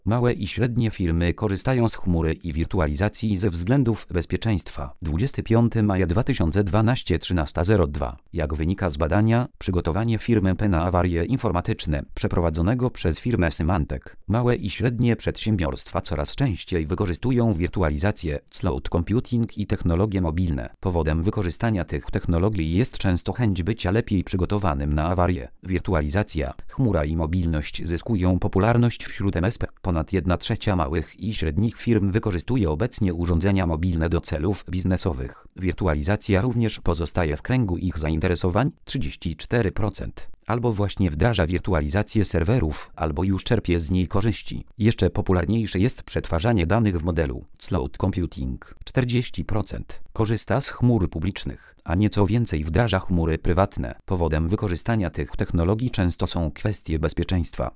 Małe i średnie firmy korzystają z chmury i wirtualizacji ze względów bezpieczeństwa. 25 maja 2012 13:02. Jak wynika z badania, przygotowanie firmy MP na awarie informatyczne przeprowadzonego przez firmę Symantec, małe i średnie przedsiębiorstwa coraz częściej wykorzystują wirtualizację, cloud computing i technologie mobilne. Powodem wykorzystania tych technologii jest często chęć bycia lepiej przygotowanym na awarie. Wirtualizacja, chmura i mobilność zyskują popularność wśród MSP. Ponad 1/3 małych i średnich firm wykorzystuje obecnie urządzenia mobilne do celów biznesowych. Wirtualizacja również pozostaje w kręgu ich zainteresowań, 34%. Albo właśnie wdraża wirtualizację serwerów, albo już czerpie z niej korzyści. Jeszcze popularniejsze jest przetwarzanie danych w modelu cloud computing. 40% korzysta z chmur publicznych, a nieco więcej wdraża chmury prywatne. Powodem wykorzystania tych technologii często są kwestie bezpieczeństwa.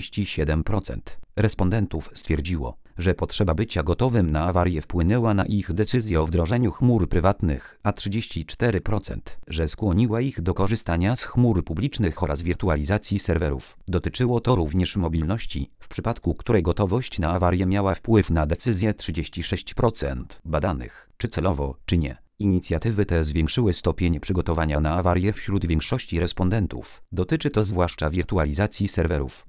37% respondentów stwierdziło, że potrzeba bycia gotowym na awarię wpłynęła na ich decyzję o wdrożeniu chmur prywatnych, a 34%, że skłoniła ich do korzystania z chmur publicznych oraz wirtualizacji serwerów. Dotyczyło to również mobilności, w przypadku której gotowość na awarię miała wpływ na decyzję 36% badanych, czy celowo, czy nie. Inicjatywy te zwiększyły stopień przygotowania na awarię wśród większości respondentów. Dotyczy to zwłaszcza wirtualizacji serwerów.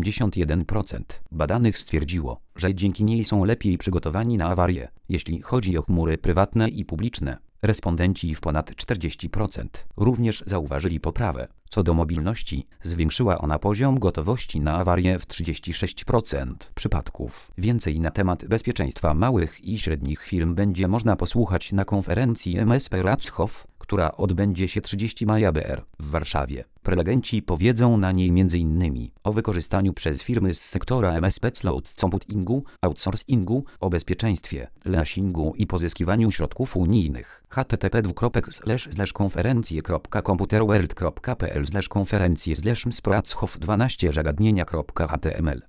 71% badanych stwierdziło, że dzięki niej są lepiej przygotowani na awarię, jeśli chodzi o chmury prywatne i publiczne. Respondenci w ponad 40% również zauważyli poprawę. Co do mobilności, zwiększyła ona poziom gotowości na awarię w 36% przypadków. Więcej na temat bezpieczeństwa małych i średnich firm będzie można posłuchać na konferencji MSP Ratschhof, która odbędzie się 30 maja BR w Warszawie. Prelegenci powiedzą na niej m.in. o wykorzystaniu przez firmy z sektora MSP cloud computingu, outsourcingu, o bezpieczeństwie, leasingu i pozyskiwaniu środków unijnych. http://konferencje.computerworld.pl/konferencje/mspratschhof12 zagadnienia.html